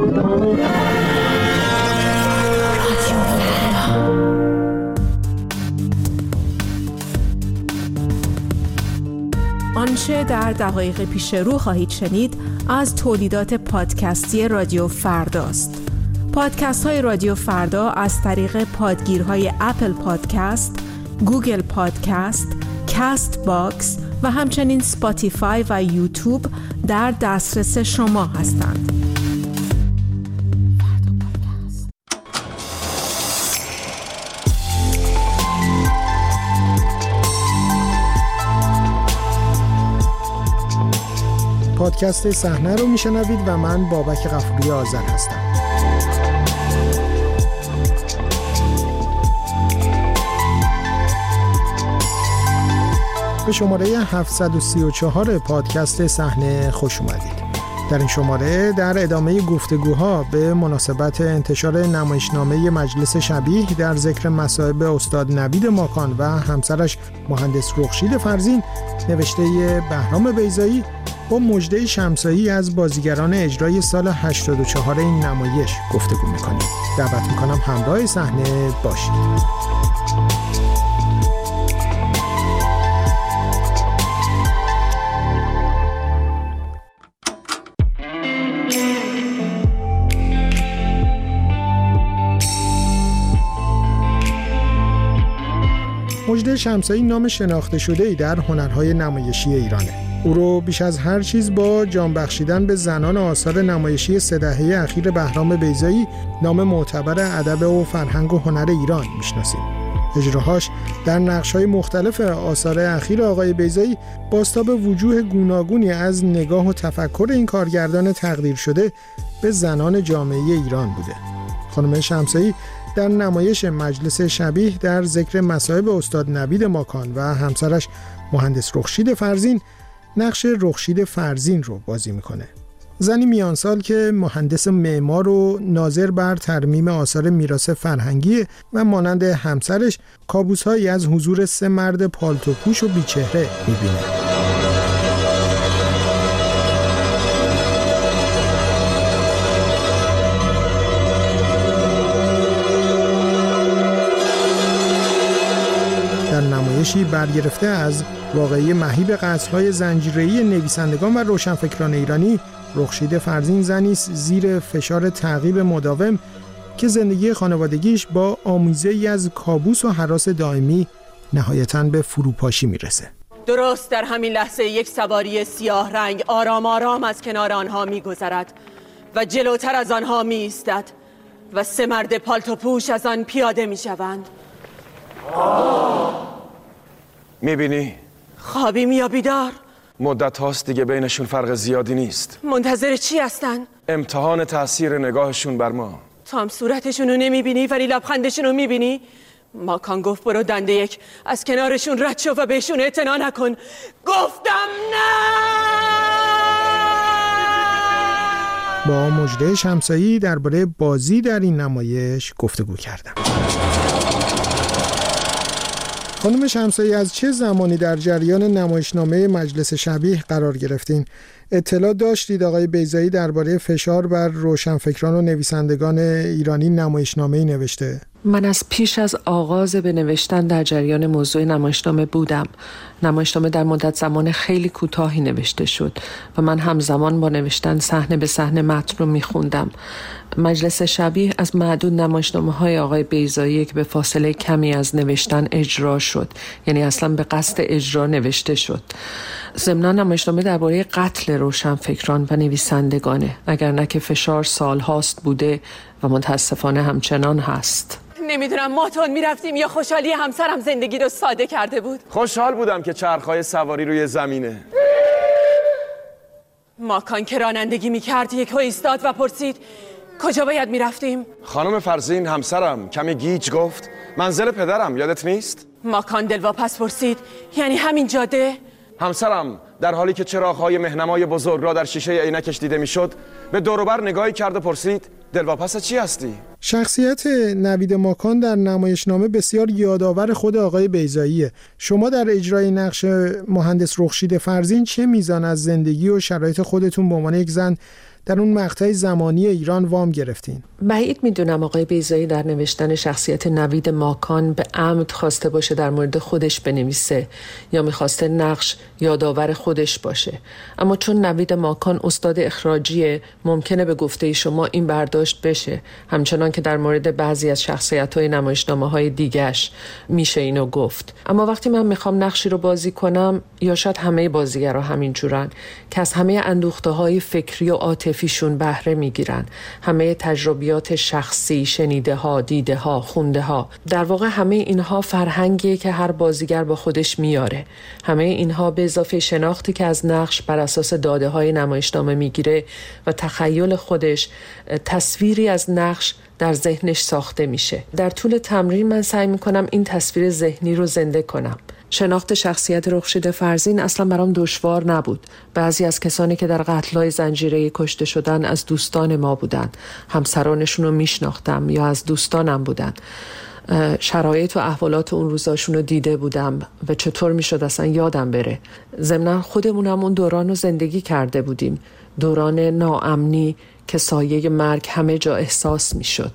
آنچه در دقایق پیش رو خواهید شنید از تولیدات پادکستی رادیو فرداست. پادکست های رادیو فردا از طریق پادگیرهای اپل پادکست، گوگل پادکست، کاست باکس و همچنین سپاتیفای و یوتیوب در دسترس شما هستند. پادکست صحنه رو میشنوید و من بابک غفوری آذر هستم. به شماره 734 پادکست صحنه خوش اومدید. در این شماره در ادامه گفتگوها به مناسبت انتشار نمایشنامه مجلس شبیه در ذکر مصائب استاد نوید ماکان و همسرش مهندس رخشید فرزین نوشته بهرام بیضایی با مژده شمسایی از بازیگران اجرای سال 84 این نمایش گفتگو میکنیم. دعوت میکنم همراه صحنه باشید. مژده شمسایی نام شناخته شده‌ای در هنرهای نمایشی ایرانه. او رو بیش از هر چیز با جان بخشیدن به زنان آثار نمایشی 3 دهه اخیر بهرام بیضایی نام معتبر ادب و فرهنگ و هنر ایران میشناسیم. اجراهاش در نقش‌های مختلف آثار اخیر آقای بیضایی بازتاب وجوه گوناگونی از نگاه و تفکر این کارگردان تقدیر شده به زنان جامعه ایران بوده. خانم شمسایی در نمایش مجلس شبیه در ذکر مصائب استاد نوید ماکان و همسرش مهندس رخشید فرزین نقش رخشید فرزین رو بازی میکنه. زنی میانسال که مهندس معمار و ناظر بر ترمیم آثار میراث فرهنگی و مانند همسرش کابوس‌هایی از حضور 3 مرد پالتوپوش و بیچهره میبینه. نمایشی برگرفته از واقعه مهیب قتل‌های زنجیره‌ای نویسندگان و روشنفکران ایرانی، رخشید فرزین زنی است زیر فشار تعقیب مداوم که زندگی خانوادگیش با آمیزه‌ای از کابوس و هراس دائمی نهایتاً به فروپاشی میرسه. درست در همین لحظه یک سواری سیاه رنگ آرام آرام از کنار آنها می‌گذرد و جلوتر از آنها می‌ایستد و 3 مرد پالتوپوش از آن پیاده می‌شوند. میبینی؟ خوابیم یا بیدار؟ مدت هاست دیگه بینشون فرق زیادی نیست. منتظر چی هستن؟ امتحان تأثیر نگاهشون بر ما. تو هم صورتشون رو نمیبینی ولی لبخندشون رو میبینی؟ ماکان گفت برو دنده یک از کنارشون رد شو و بهشون اعتنا نکن. گفتم نه! با مژده شمسایی درباره بازی در این نمایش گفتگو کردم. خانم شمسایی از چه زمانی در جریان نمایشنامه مجلس شبیه قرار گرفتین؟ اطلاع داشتید آقای بیضایی درباره فشار بر روشنفکران و نویسندگان ایرانی نمایشنامه‌ای نوشته؟ من از پیش از آغاز به نوشتن در جریان موضوع نمایشنامه بودم. نمایشنامه در مدت زمان خیلی کوتاهی نوشته شد و من همزمان با نوشتن صحنه به صحنه متن رو میخوندم. مجلس شبیه از معدود نمایشنامه‌های آقای بیضایی که به فاصله کمی از نوشتن اجرا شد، یعنی اصلا به قصد اجرا نوشته شد. ضمناً نمایشنامه درباره قتل روشنفکران و نویسندگانه، اگر نه که فشار سالهاست بوده و متاسفانه همچنان هست. نمیدونم ما تون میرفتیم یا خوشحالی همسرم زندگی رو ساده کرده بود. خوشحال بودم که چرخهای سواری روی زمینه. ماکان که رانندگی میکرد یک ایستاد و پرسید کجا باید میرفتیم؟ خانم فرزین همسرم کمی گیج گفت منزل پدرم یادت نیست؟ ماکان دلواپس پرسید یعنی همین جاده؟ همسرم در حالی که چراغ‌های مهنمای بزرگ را در شیشه عینکش دیده میشد به دور و بر نگاهی کرد و پرسید دلواپس چی هستی؟ شخصیت نوید ماکان در نمایشنامه بسیار یادآور خود آقای بیضاییه. شما در اجرای نقش مهندس رخشید فرزین چه میزان از زندگی و شرایط خودتون به عنوان یک زن در اون مقطع زمانی ایران وام گرفتین؟ بعید میدونم آقای بیضایی در نوشتن شخصیت نوید ماکان به عمد خواسته باشه در مورد خودش بنویسه یا میخواسته نقش یادآور خودش باشه. اما چون نوید ماکان استاد اخراجیه، ممکنه به گفته شما این برداشت بشه، همچنان که در مورد بعضی از شخصیت‌های نمایشنامه‌های دیگه‌اش میشه اینو گفت. اما وقتی من میخوام نقشی رو بازی کنم، یا شاید همه بازیگرا همین جورن که از همه اندوخته‌های فکری و عاطفیشون بهره میگیرن، همه تجربیات شخصی، شنیده‌ها، دیده‌ها، خونده‌ها، در واقع همه اینها فرهنگیه که هر بازیگر با خودش میاره. همه اینها به اضافه شناختی که از نقش بر اساس داده‌های نمایشنامه میگیره و تخیل خودش، تصویری از نقش در ذهنش ساخته میشه. در طول تمرین من سعی میکنم این تصویر ذهنی رو زنده کنم. شناخت شخصیت رخشیده فرزین اصلا برام دشوار نبود. بعضی از کسانی که در قتل‌های زنجیره‌ای کشته شدن از دوستان ما بودن. همسرانشون رو میشناختم یا از دوستانم بودن. شرایط و احوالات اون روزاشون رو دیده بودم و چطور میشد اصلا یادم بره. ضمناً خودمونم اون دوران رو زندگی کرده بودیم. دوران ناامنی که سایه مرگ همه جا احساس میشد.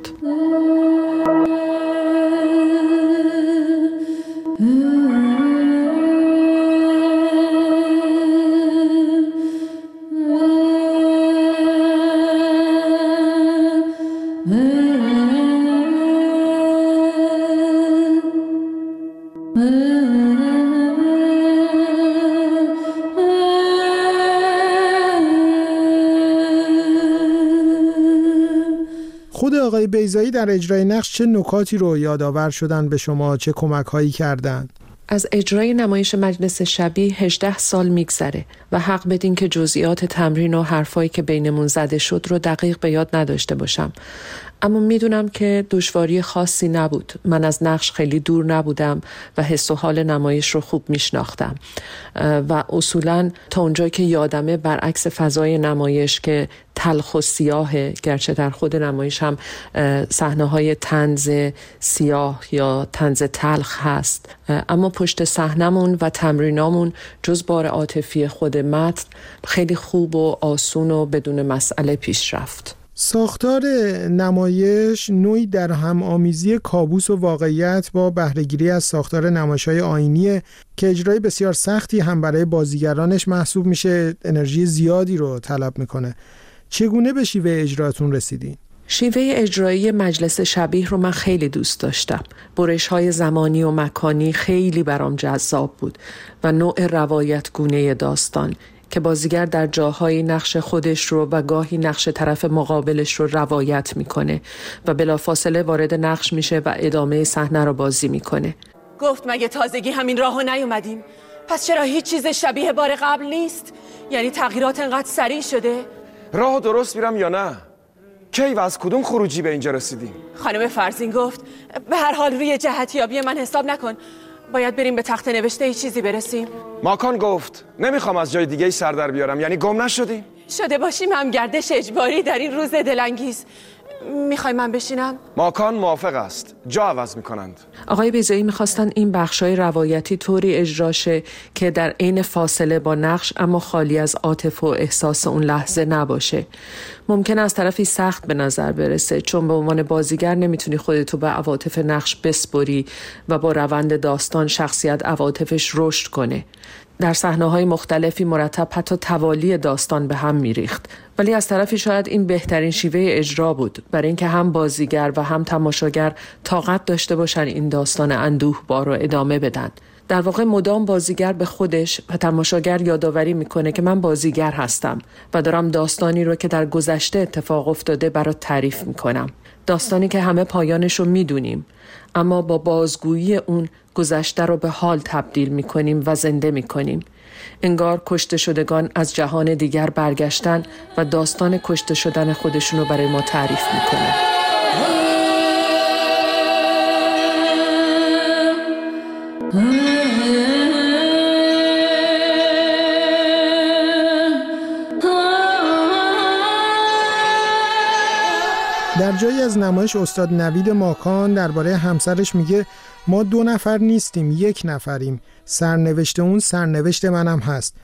خود آقای بیضایی در اجرای نقش چه نکاتی رو یادآور شدن به شما؟ چه کمک‌هایی کردن؟ از اجرای نمایش مجلس شبی 18 سال میگذره و حق بدین که جزئیات تمرین و حرفایی که بینمون زده شد رو دقیق به یاد نداشته باشم. اما میدونم که دشواری خاصی نبود. من از نقش خیلی دور نبودم و حس و حال نمایش رو خوب میشناختم و اصولاً تا اونجایی که یادمه برعکس فضای نمایش که تلخ و سیاهه، گرچه در خود نمایش هم صحنه‌های طنز سیاه یا طنز تلخ هست، اما پشت صحنمون و تمرینامون جز بار عاطفی خود متن خیلی خوب و آسون و بدون مسئله پیش رفت. ساختار نمایش نوعی در هم آمیزی کابوس و واقعیت با بهره‌گیری از ساختار نمایش‌های آیینیه که اجرای بسیار سختی هم برای بازیگرانش محسوب میشه، انرژی زیادی رو طلب میکنه. چگونه به شیوه اجراتون رسیدین؟ شیوه اجرایی مجلس شبیه رو من خیلی دوست داشتم. برش‌های زمانی و مکانی خیلی برام جذاب بود و نوع روایت گونه داستان که بازیگر در جاهای نقش خودش رو و گاهی نقش طرف مقابلش رو روایت میکنه و بلافاصله وارد نقش میشه و ادامه صحنه رو بازی میکنه. گفت مگه تازگی همین راهو نیومدیم؟ پس چرا هیچ چیز شبیه بار قبل نیست؟ یعنی تغییرات انقدر سریع شده؟ راهو درست میرم یا نه؟ کی و از کدوم خروجی به اینجا رسیدیم؟ خانم فرزین گفت به هر حال روی جهتیابی من حساب نکن، باید بریم به تخت نوشته ای چیزی برسیم. ماکان گفت نمیخوام از جای دیگه سر در بیارم. یعنی گم نشدیم؟ شده باشیم هم گردش اجباری در این روز دلانگیز. میخوای من بشینم؟ ماکان موافق است. جا عوض میکنند. آقای بیضایی میخواستن این بخشای روایتی طوری اجرا شه که در عین فاصله با نقش اما خالی از عاطفه و احساس اون لحظه نباشه. ممکن از طرفی سخت به نظر برسه، چون به عنوان بازیگر نمیتونی خودتو به عواطف نقش بسپری و با روند داستان شخصیت عواطفش رشد کنه. در صحنه‌های مختلفی مرتب حتی توالی داستان به هم میریخت، ولی از طرفی شاید این بهترین شیوه اجرا بود برای اینکه هم بازیگر و هم تماشاگر طاقت داشته باشن این داستان اندوهبار رو ادامه بدن. در واقع مدام بازیگر به خودش و تماشاگر یادآوری میکنه که من بازیگر هستم و دارم داستانی رو که در گذشته اتفاق افتاده برات تعریف میکنم. داستانی که همه پایانش رو میدونیم، اما با بازگویی اون گذشته رو به حال تبدیل میکنیم و زنده میکنیم. انگار کشته شدگان از جهان دیگر برگشتن و داستان کشته شدن خودشون رو برای ما تعریف میکنن. در جایی از نمایش استاد نوید ماکان درباره همسرش میگه ما 2 نفر نیستیم، 1 نفریم. سرنوشت اون سرنوشت منم هست.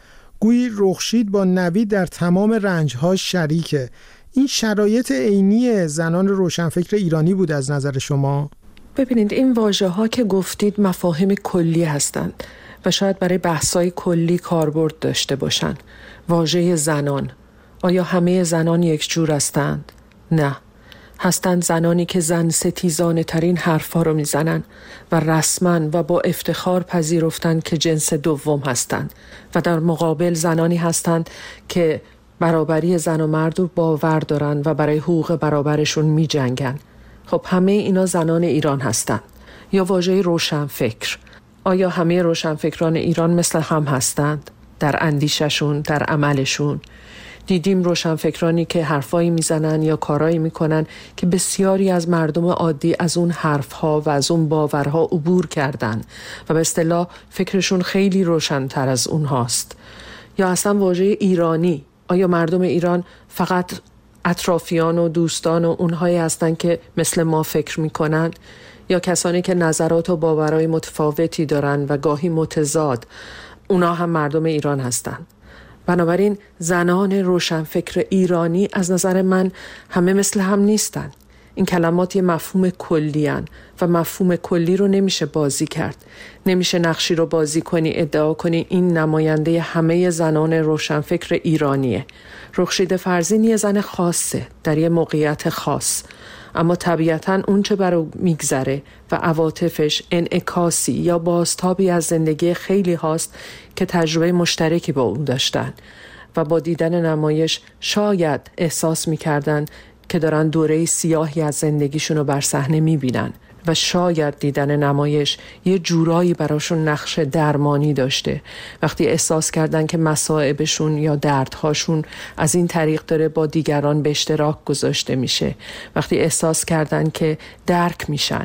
گویی رخشید با نوید در تمام رنج‌ها شریکه. این شرایط عینی زنان روشنفکر ایرانی بود از نظر شما؟ ببینید، این واژه‌ها که گفتید مفاهیم کلی هستند و شاید برای بحث‌های کلی کاربرد داشته باشند. واژه زنان، آیا همه زنان یک جور هستند؟ نه. هستند زنانی که زن ستیزانه ترین حرفا رو میزنن و رسما و با افتخار پذیرفتند که جنس دوم هستند و در مقابل زنانی هستند که برابری زن و مرد رو باور دارن و برای حقوق برابرشون می جنگن. خب همه اینا زنان ایران هستن. یا واژه روشنفکر، آیا همه روشنفکران ایران مثل هم هستند؟ در اندیششون، در عملشون؟ دیدیم روشنفکرانی که حرفایی میزنن یا کارایی میکنن که بسیاری از مردم عادی از اون حرفها و از اون باورها عبور کردن و به اصطلاح فکرشون خیلی روشن‌تر از اونهاست. یا اصلا واژه ایرانی، آیا مردم ایران فقط اطرافیان و دوستان و اونهایی هستن که مثل ما فکر میکنن؟ یا کسانی که نظرات و باورهای متفاوتی دارن و گاهی متضاد، اونا هم مردم ایران هستن؟ بنابراین زنان روشنفکر ایرانی از نظر من همه مثل هم نیستن. این کلمات یه مفهوم کلی هن و مفهوم کلی رو نمیشه بازی کرد. نمیشه نقشی رو بازی کنی ادعا کنی این نماینده همه زنان روشنفکر ایرانیه. رخشید فرزین یه زن خاصه در یه موقعیت خاص، اما طبیعتاً اون چه برو میگذره و عواطفش انعکاسی یا بازتابی از زندگی خیلی هاست که تجربه مشترکی با اون داشتن و با دیدن نمایش شاید احساس میکردن که دارن دوره سیاهی از زندگیشون رو بر صحنه میبینن و شاید دیدن نمایش یه جورایی براشون نقش درمانی داشته. وقتی احساس کردن که مصائبشون یا دردهاشون از این طریق داره با دیگران به اشتراک گذاشته میشه، وقتی احساس کردن که درک میشن،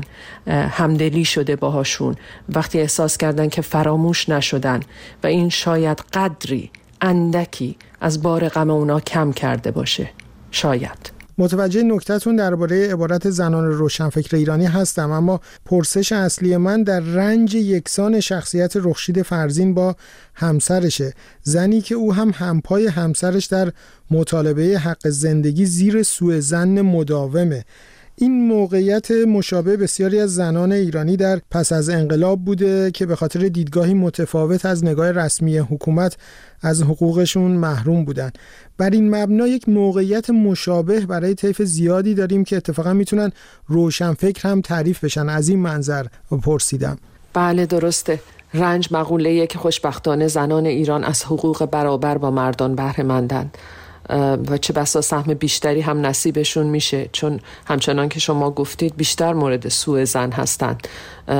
همدلی شده باهاشون، وقتی احساس کردن که فراموش نشدن و این شاید قدری اندکی از بار غم اونا کم کرده باشه. شاید. متوجه نکته‌تون درباره عبارت زنان روشنفکر ایرانی هستم، اما پرسش اصلی من در رنج یکسان شخصیت رخشید فرزین با همسرشه، زنی که او هم همپای همسرش در مطالبه حق زندگی زیر سوء ظن مداومه. این موقعیت مشابه بسیاری از زنان ایرانی در پس از انقلاب بوده که به خاطر دیدگاهی متفاوت از نگاه رسمی حکومت از حقوقشون محروم بودن. بر این مبنا یک موقعیت مشابه برای طیف زیادی داریم که اتفاقا میتونن روشنفکر هم تعریف بشن. از این منظر پرسیدم. بله درسته. رنج مقوله‌ایه که خوشبختانه زنان ایران از حقوق برابر با مردان بهره مندند و چه بسا سهم بیشتری هم نصیبشون میشه، چون همچنان که شما گفتید بیشتر مورد سوء ظن هستند.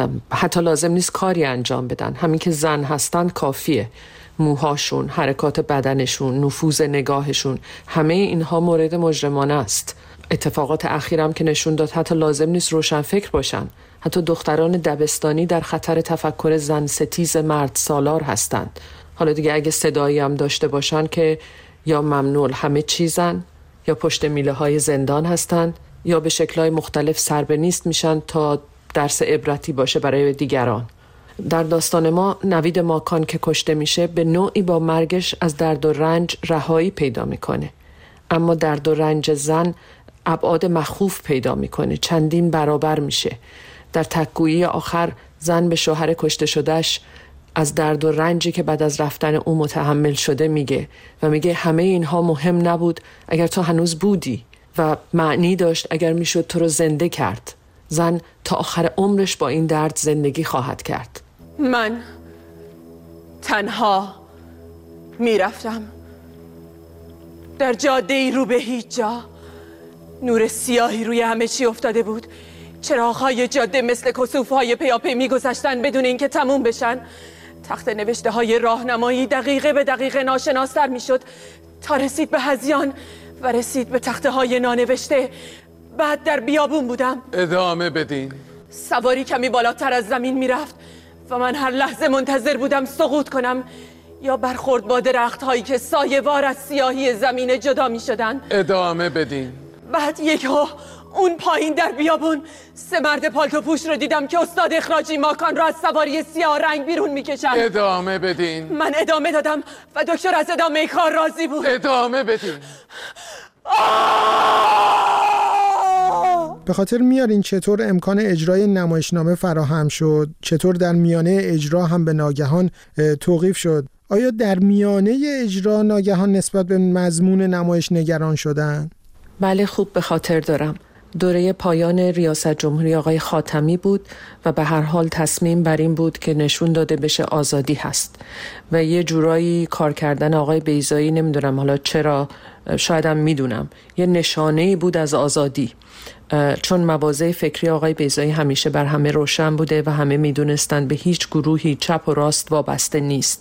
حتی لازم نیست کاری انجام بدن، همین که زن هستند کافیه. موهاشون، حرکات بدنشون، نفوذ نگاهشون، همه اینها مورد مجرمانه است. اتفاقات اخیرم که نشون داد حتی لازم نیست روشنفکر باشن، حتی دختران دبستانی در خطر تفکر زن ستیز مرد سالار هستند. حالا دیگه اگه صدایی هم داشته باشن که یا ممنوع همه چیزن، یا پشت میله های زندان هستن، یا به شکل‌های مختلف سربنیست میشن تا درس عبرتی باشه برای دیگران. در داستان ما نوید ماکان که کشته میشه به نوعی با مرگش از درد و رنج رهایی پیدا میکنه، اما درد و رنج زن ابعاد مخوف پیدا میکنه، چندین برابر میشه. در تک‌گویی آخر زن به شوهر کشته شدهش از درد و رنجی که بعد از رفتن او متحمل شده میگه و میگه همه اینها مهم نبود اگر تو هنوز بودی و معنی داشت اگر میشد تو رو زنده کرد. زن تا آخر عمرش با این درد زندگی خواهد کرد. من تنها میرفتم در جاده‌ای رو به هیچ جا. نور سیاهی روی همه چی افتاده بود. چراغ‌های جاده مثل کسوف‌های پیاپی می‌گذشتن بدون اینکه تموم بشن. تخت نوشته‌های راهنمایی دقیقه به دقیقه ناشناس‌تر می‌شد تا رسید به هذیان و رسید به تخته‌های نانوشته. بعد در بیابون بودم. ادامه بدین. سواری کمی بالاتر از زمین می‌رفت و من هر لحظه منتظر بودم سقوط کنم یا برخورد با درخت‌هایی که سایه‌وار از سیاهی زمین جدا می‌شدن. ادامه بدین. بعد یکو اون پایین در بیابون 3 مرد پالتو پوش رو دیدم که استاد اخراجی ماکان رو از سواری سیاه رنگ بیرون میکشن. ادامه بدین. من ادامه دادم و دکتر از ادامه کار راضی بود. ادامه بدین. به خاطر میارین چطور امکان اجرای نمایشنامه فراهم شد؟ چطور در میانه اجرا هم به ناگهان توقیف شد؟ آیا در میانه اجرا ناگهان نسبت به مضمون نمایش نگران شدن؟ بله، خوب به خاطر دارم. دوره پایان ریاست جمهوری آقای خاتمی بود و به هر حال تصمیم بر این بود که نشون داده بشه آزادی هست و یه جورایی کار کردن آقای بیضایی، نمیدونم حالا چرا، شایدم میدونم، یه نشانه‌ای بود از آزادی، چون مواضع فکری آقای بیضایی همیشه بر همه روشن بوده و همه میدونستن به هیچ گروهی چپ و راست وابسته نیست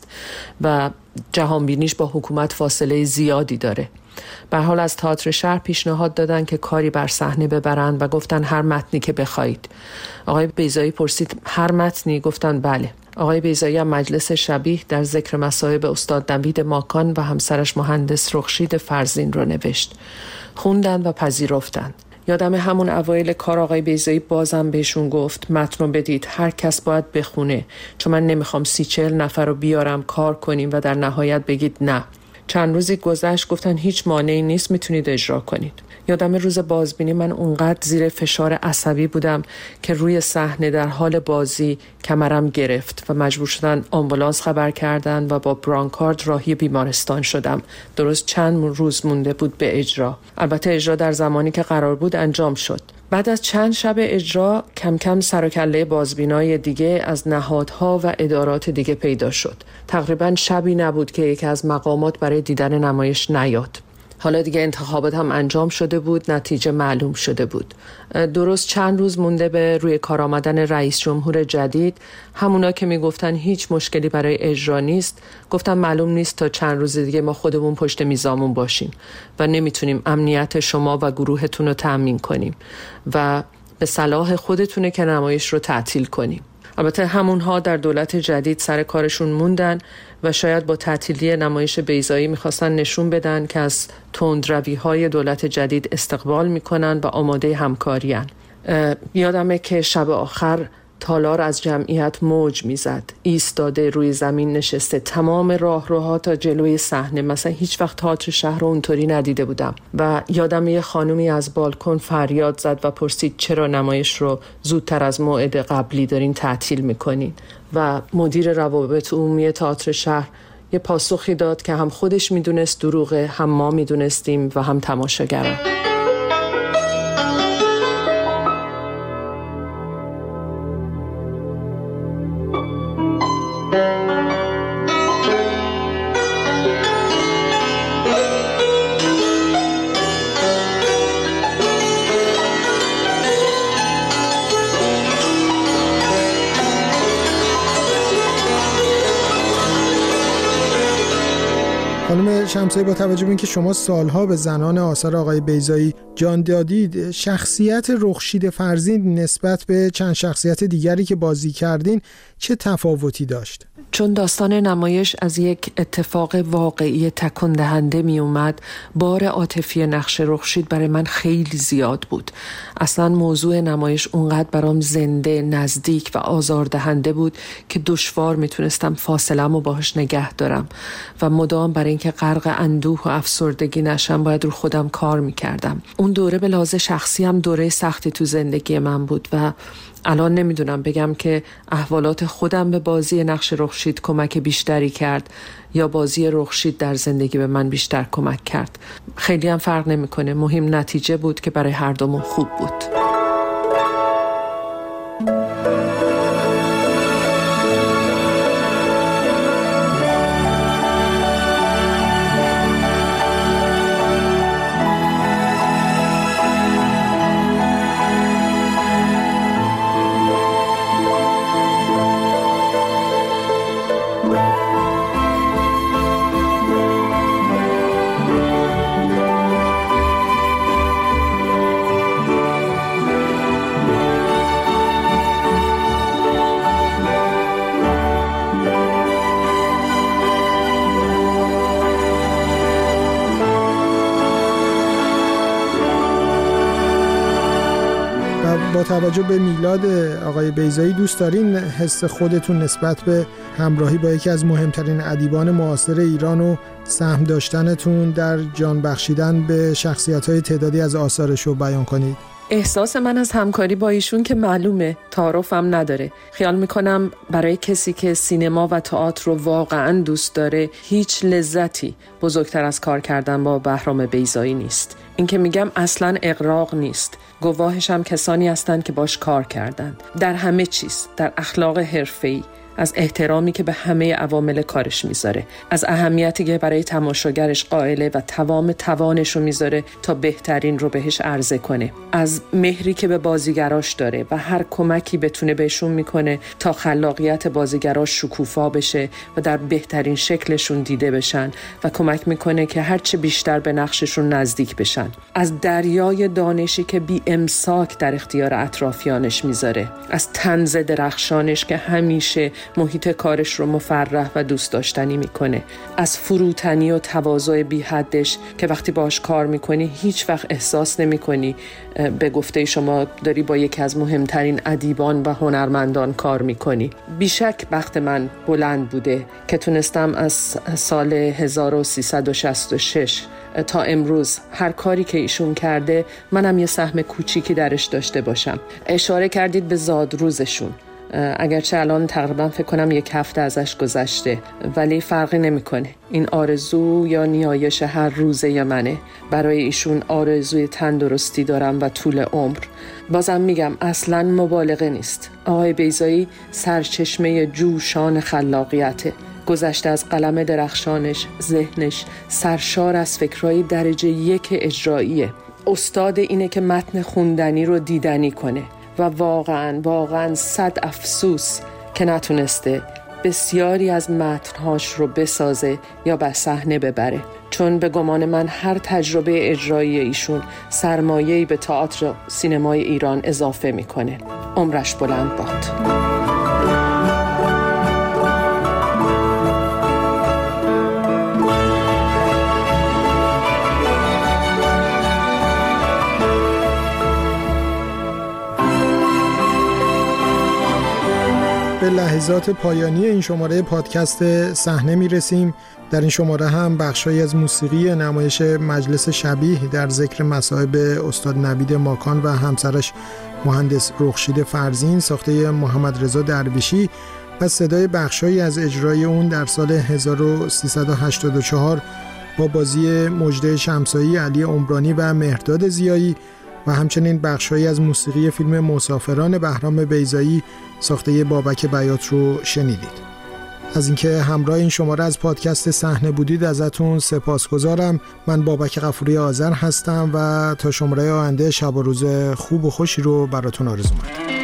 و جهانبینیش با حکومت فاصله زیادی داره. به هر حال از تئاتر شهر پیشنهاد دادن که کاری بر صحنه ببرن و گفتن هر متنی که بخواید. آقای بیضایی پرسید هر متنی؟ گفتن بله. آقای بیضایی هم مجلس شبیه در ذکر مصائب استاد نوید ماکان و همسرش مهندس رخشید فرزین رو نوشت. خوندن و پذیرفتن. یادم همون اوایل کار آقای بیضایی بازم بهشون گفت متن رو بدید، هر کس باید بخونه، چون من نمیخوام 30-40 نفر رو بیارم کار کنیم و در نهایت بگید نه. چند روزی گذشت، گفتن هیچ مانعی نیست، میتونید اجرا کنید. یادم روز بازبینی من اونقدر زیر فشار عصبی بودم که روی صحنه در حال بازی کمرم گرفت و مجبور شدن آمبولانس خبر کردن و با برانکارد راهی بیمارستان شدم. درست چند روز مونده بود به اجرا. البته اجرا در زمانی که قرار بود انجام شد. بعد از چند شب اجرا کم کم سر و کله بازبینای دیگه از نهادها و ادارات دیگه پیدا شد. تقریبا شبی نبود که یکی از مقامات برای دیدن نمایش نیاد. حالا دیگه انتخابات هم انجام شده بود، نتیجه معلوم شده بود. درست چند روز مونده به روی کار آمدن رئیس جمهور جدید، همونا که میگفتن هیچ مشکلی برای اجرا نیست، گفتن معلوم نیست تا چند روز دیگه ما خودمون پشت میزامون باشیم و نمیتونیم امنیت شما و گروهتون رو تأمین کنیم و به صلاح خودتونه که نمایش رو تعطیل کنیم. البته همونها در دولت جدید سر کارشون موندن و شاید با تعطیلی نمایش بیضایی میخواستن نشون بدن که از تندروی‌های دولت جدید استقبال میکنن و آماده همکاریان. یادمه که شب آخر تالار از جمعیت موج میزد، ایستاده روی زمین نشسته، تمام راهروها تا جلوی صحنه. مثلا هیچ وقت تئاتر شهر رو اونطوری ندیده بودم و یادم یه خانومی از بالکن فریاد زد و پرسید چرا نمایش رو زودتر از موعد قبلی دارین تعطیل میکنین و مدیر روابط عمومی تئاتر شهر یه پاسخی داد که هم خودش میدونست دروغه، هم ما میدونستیم و هم تماشاگران. خانم شمسایی، با توجه به اینکه شما سالها به زنان آثار آقای بیضایی جان دادید، شخصیت رخشید فرزین نسبت به چند شخصیت دیگری که بازی کردین چه تفاوتی داشت؟ چون داستان نمایش از یک اتفاق واقعی تکان دهنده می اومد، بار عاطفی نقش رخشید برای من خیلی زیاد بود. اصلا موضوع نمایش اونقدر برام زنده، نزدیک و آزاردهنده بود که دشوار میتونستم فاصله‌مو باهاش نگه دارم و مدام برای اینکه غرق اندوه و افسردگی نشم باید رو خودم کار میکردم. اون دوره به لحاظ شخصی هم دوره سختی تو زندگی من بود و الان نمیدونم بگم که احوالات خودم به بازی نقش رخشید کمک بیشتری کرد یا بازی رخشید در زندگی به من بیشتر کمک کرد. خیلی هم فرق نمیکنه، مهم نتیجه بود که برای هر دومون خوب بود. با توجه به میلاد آقای بیضایی دوست دارین حس خودتون نسبت به همراهی با یکی از مهمترین ادیبان معاصر ایران و سهم داشتنتون در جان بخشیدن به شخصیت‌های تعدادی از آثارش رو بیان کنید؟ احساس من از همکاری با ایشون که معلومه، تعارفم نداره. خیال میکنم برای کسی که سینما و تئاتر رو واقعاً دوست داره هیچ لذتی بزرگتر از کار کردن با بهرام بیضایی نیست. این که میگم اصلاً اغراق نیست. گواهش هم کسانی هستند که باش کار کردند. در همه چیز، در اخلاق حرفه‌ای، از احترامی که به همه عوامل کارش میذاره، از اهمیتی که برای تماشاگرش قائله و توانش رو میذاره تا بهترین رو بهش عرضه کنه، از مهری که به بازیگراش داره و هر کمکی بتونه بهشون میکنه تا خلاقیت بازیگراش شکوفا بشه و در بهترین شکلشون دیده بشن و کمک میکنه که هرچه بیشتر به نقششون نزدیک بشن، از دریای دانشی که بی امساک در اختیار اطرافیانش میذاره، از طنز درخشانش که همیشه محیط کارش رو مفرح و دوست داشتنی میکنه، از فروتنی و تواضع بی حدش که وقتی باش کار میکنی هیچ وقت احساس نمیکنی به گفته شما داری با یکی از مهمترین ادیبان و هنرمندان کار میکنی. بیشک بخت من بلند بوده که تونستم از سال 1366 تا امروز هر کاری که ایشون کرده منم یه سهم کوچیکی درش داشته باشم. اشاره کردید به زادروزشون، اگرچه الان تقریبا فکر کنم 1 هفته ازش گذشته، ولی فرقی نمیکنه. این آرزو یا نیایش هر روزه منه. برای ایشون آرزوی تندرستی دارم و طول عمر. بازم میگم اصلاً مبالغه نیست. آقای بیضایی سرچشمه جوشان خلاقیته. گذشته از قلم درخشانش، ذهنش سرشار از فکرهای درجه 1 اجراییه. استاد اینه که متن خوندنی رو دیدنی کنه و واقعاً 100 افسوس که نتونسته بسیاری از متنهاش رو بسازه یا به صحنه ببره، چون به گمان من هر تجربه اجرایی ایشون سرمایه‌ای به تئاتر سینمای ایران اضافه میکنه. عمرش بلند باد. به لحظات پایانی این شماره پادکست صحنه میرسیم. در این شماره هم بخشایی از موسیقی نمایش مجلس شبیه در ذکر مصائب استاد نوید ماکان و همسرش مهندس رخشید فرزین ساخته محمد رضا درویشی و صدای بخشایی از اجرای اون در سال 1384 با بازی مژده شمسایی، علی عمرانی و مهرداد ضیایی و همچنین بخشایی از موسیقی فیلم مسافران بهرام بیضایی ساخته بابک بیات رو شنیدید. از اینکه همراه این شماره از پادکست صحنه بودید ازتون سپاسگزارم. من بابک غفوری آذر هستم و تا شماره آینده شب و روز خوب و خوشی رو براتون آرزو می‌کنم.